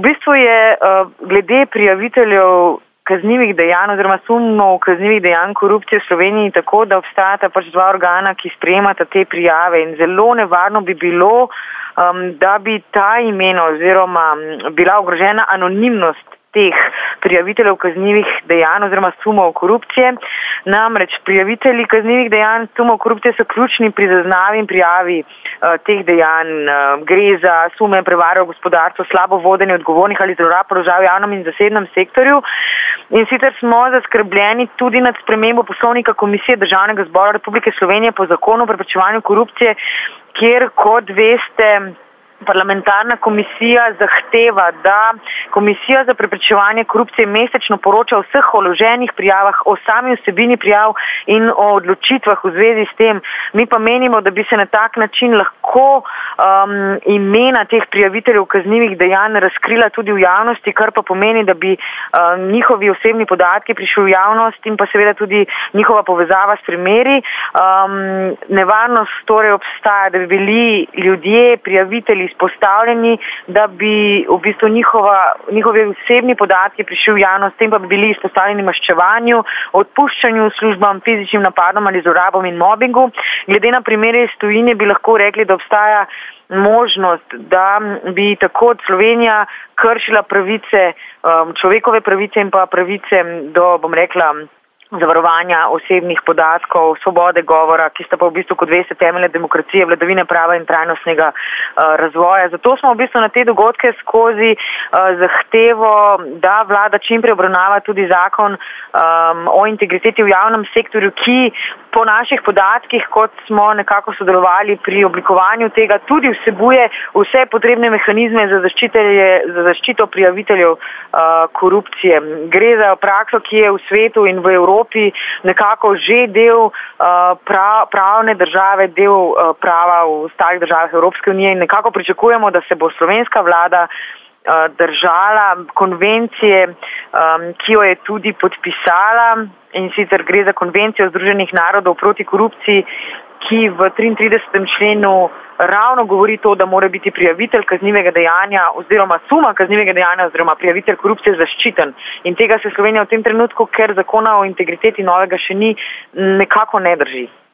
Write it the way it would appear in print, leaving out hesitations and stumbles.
bistvu je glede prijaviteljev kaznivih dejanj oziroma sumov kaznivih dejanj korupcije v Sloveniji tako, da obstajata pač dva organa, ki sprejemata te prijave in zelo nevarno bi bilo, da bi ta imena oziroma bila ogrožena anonimnost teh prijaviteljev kaznivih dejanj oziroma sumov korupcije. Namreč prijavitelji kaznivih dejanj sumov korupcije so ključni pri zaznavi in prijavi teh dejanj. Gre za sume prevare v gospodarstvu, slabo vodenje odgovornih ali zlorab položaja v javnem in zasebnem sektorju. In sicer smo zaskrbljeni tudi nad spremembo poslovnika Komisije Državnega zbora Republike Slovenije po zakonu o preprečevanju korupcije, kjer, kot veste, parlamentarna komisija zahteva, da Komisija za preprečevanje korupcije mesečno poroča o vseh vloženih prijavah, o sami vsebini prijav in o odločitvah v zvezi s tem. Mi pa menimo, da bi se na tak način lahko imena teh prijaviteljev kaznivih dejanj razkrila tudi v javnosti, kar pa pomeni, da bi njihovi osebni podatki prišli v javnost in pa seveda tudi njihova povezava s primeri. Nevarnost torej obstaja, da bi bili ljudje, prijavitelji izpostavljeni, da bi v bistvu njihovi osebni podatki prišli v javnost, s tem pa bi bili izpostavljeni maščevanju, odpuščanju službam, fizičnim napadom ali zlorabam in mobingu. Glede na primere iz tujine bi lahko rekli, da obstaja možnost, da bi tako Slovenija kršila pravice, človekove pravice in pa pravice do, bom rekla, zavarovanja osebnih podatkov, svobode govora, ki sta pa v bistvu, kot veste, temelje demokracije, vladavine prava in trajnostnega razvoja. Zato smo v bistvu na te dogodke skozi zahtevo, da vlada čimprej obravnava tudi zakon o integriteti v javnem sektorju, ki po naših podatkih, kot smo nekako sodelovali pri oblikovanju tega, tudi vsebuje vse potrebne mehanizme za zaščito prijaviteljev korupcije. Gre za prakso, ki je v svetu in v Evropi nekako že del pravne države, del prava v ostalih državah Evropske unije in nekako pričakujemo, da se bo slovenska vlada držala konvencije, ki jo je tudi podpisala, in sicer gre za konvencijo Združenih narodov proti korupciji, ki v 33. členu ravno govori to, da mora biti prijavitelj kaznivega dejanja oziroma suma kaznivega dejanja oziroma prijavitelj korupcije zaščiten. In tega se Slovenija v tem trenutku, ker zakona o integriteti novega še ni, nekako ne drži.